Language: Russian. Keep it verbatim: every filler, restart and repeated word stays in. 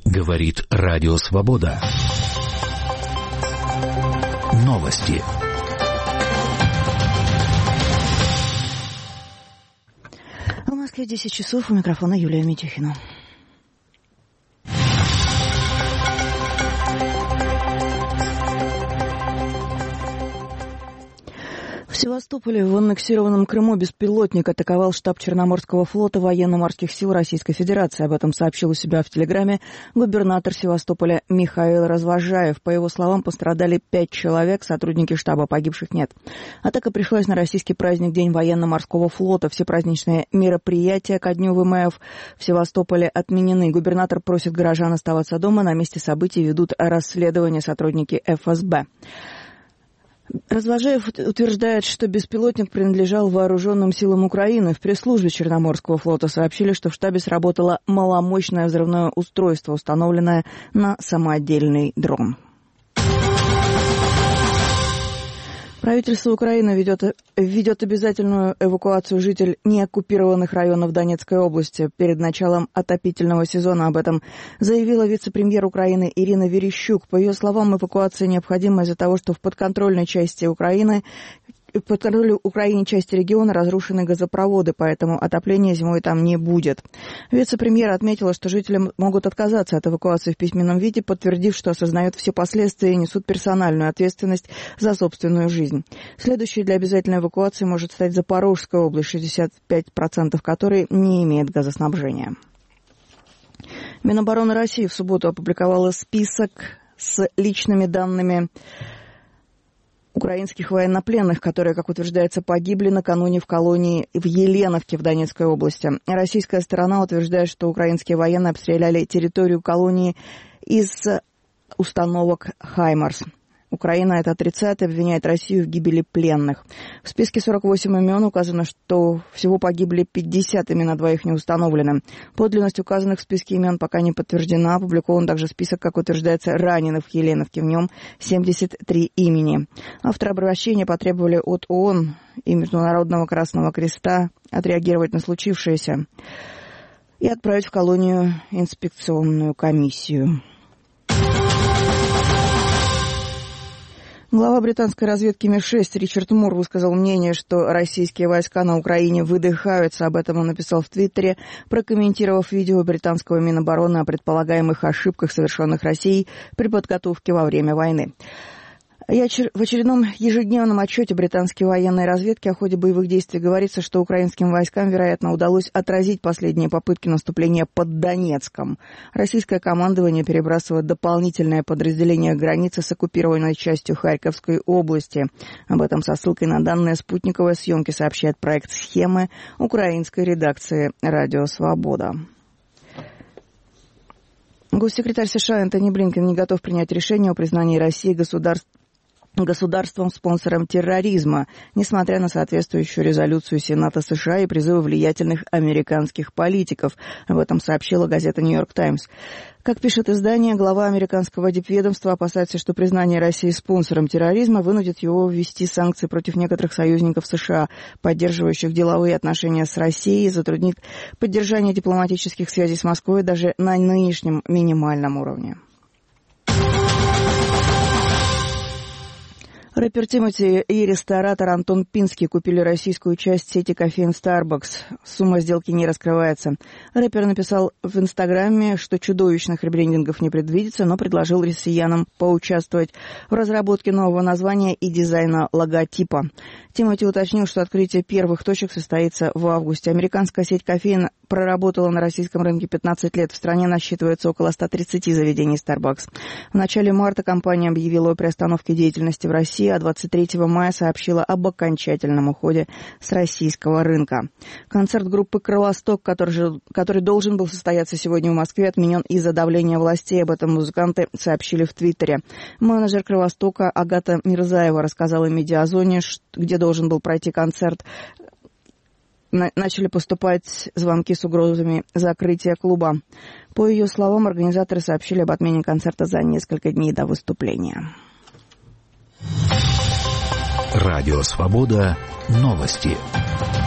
Говорит Радио Свобода. Новости. В Москве десять часов. У микрофона Юлия Митюхина. В Севастополе в аннексированном Крыму беспилотник атаковал штаб Черноморского флота военно-морских сил Российской Федерации. Об этом сообщил у себя в Телеграме губернатор Севастополя Михаил Развожаев. По его словам, пострадали пять человек, сотрудники штаба, погибших нет. Атака пришлась на российский праздник День военно-морского флота. Все праздничные мероприятия ко дню ВМФ в Севастополе отменены. Губернатор просит горожан оставаться дома. На месте событий ведут расследование сотрудники эф эс бэ. Развожаев утверждает, что беспилотник принадлежал вооруженным силам Украины. В пресс-службе Черноморского флота сообщили, что в штабе сработало маломощное взрывное устройство, установленное на самодельный дрон. Правительство Украины ведет, ведет обязательную эвакуацию жителей неоккупированных районов Донецкой области перед началом отопительного сезона. Об этом заявила вице-премьер Украины Ирина Верещук. По ее словам, эвакуация необходима из-за того, что в подконтрольной части Украины В подконтрольной Украине части региона разрушены газопроводы, поэтому отопления зимой там не будет. Вице-премьер отметила, что жители могут отказаться от эвакуации в письменном виде, подтвердив, что осознают все последствия и несут персональную ответственность за собственную жизнь. Следующей для обязательной эвакуации может стать Запорожская область, шестьдесят пять процентов которой не имеет газоснабжения. Минобороны России в субботу опубликовала список с личными данными украинских военнопленных, которые, как утверждается, погибли накануне в колонии в Еленовке в Донецкой области. Российская сторона утверждает, что украинские военные обстреляли территорию колонии из установок «Хаймарс». Украина это отрицает и обвиняет Россию в гибели пленных. В списке сорок восемь имен указано, что всего погибли пятьдесят, имена двоих не установлены. Подлинность указанных в списке имен пока не подтверждена. Опубликован также список, как утверждается, раненых в Еленовке. В нем семьдесят три имени. Авторы обращения потребовали от ООН и Международного Красного Креста отреагировать на случившееся и отправить в колонию инспекционную комиссию. Глава британской разведки эм и шесть Ричард Мур высказал мнение, что российские войска на Украине выдыхаются. Об этом он написал в Твиттере, прокомментировав видео британского Минобороны о предполагаемых ошибках, совершенных Россией при подготовке во время войны. В очередном ежедневном отчете британской военной разведки о ходе боевых действий говорится, что украинским войскам, вероятно, удалось отразить последние попытки наступления под Донецком. Российское командование перебрасывает дополнительное подразделение границы с оккупированной частью Харьковской области. Об этом со ссылкой на данные спутниковой съемки сообщает проект «Схемы» украинской редакции «Радио Свобода». Госсекретарь США Энтони Блинкен не готов принять решение о признании России государством государством-спонсором терроризма, несмотря на соответствующую резолюцию Сената США и призывы влиятельных американских политиков. Об этом сообщила газета «Нью-Йорк Таймс». Как пишет издание, глава американского дипведомства опасается, что признание России спонсором терроризма вынудит его ввести санкции против некоторых союзников США, поддерживающих деловые отношения с Россией, и затруднит поддержание дипломатических связей с Москвой даже на нынешнем минимальном уровне. Рэпер Тимати и ресторатор Антон Пинский купили российскую часть сети кофеин Starbucks. Сумма сделки не раскрывается. Рэпер написал в Инстаграме, что чудовищных ребрендингов не предвидится, но предложил россиянам поучаствовать в разработке нового названия и дизайна логотипа. Тимати уточнил, что открытие первых точек состоится в августе. Американская сеть кофеин проработала на российском рынке пятнадцать лет. В стране насчитывается около ста тридцати заведений Starbucks. В начале марта компания объявила о приостановке деятельности в России, а двадцать третьего мая сообщила об окончательном уходе с российского рынка. Концерт группы «Кровосток», который, же, который должен был состояться сегодня в Москве, отменен из-за давления властей. Об этом музыканты сообщили в Твиттере. Менеджер «Кровостока» Агата Мирзаева рассказала «Медиазоне», где должен был пройти концерт. Начали поступать звонки с угрозами закрытия клуба. По ее словам, организаторы сообщили об отмене концерта за несколько дней до выступления. Радио Свобода. Новости.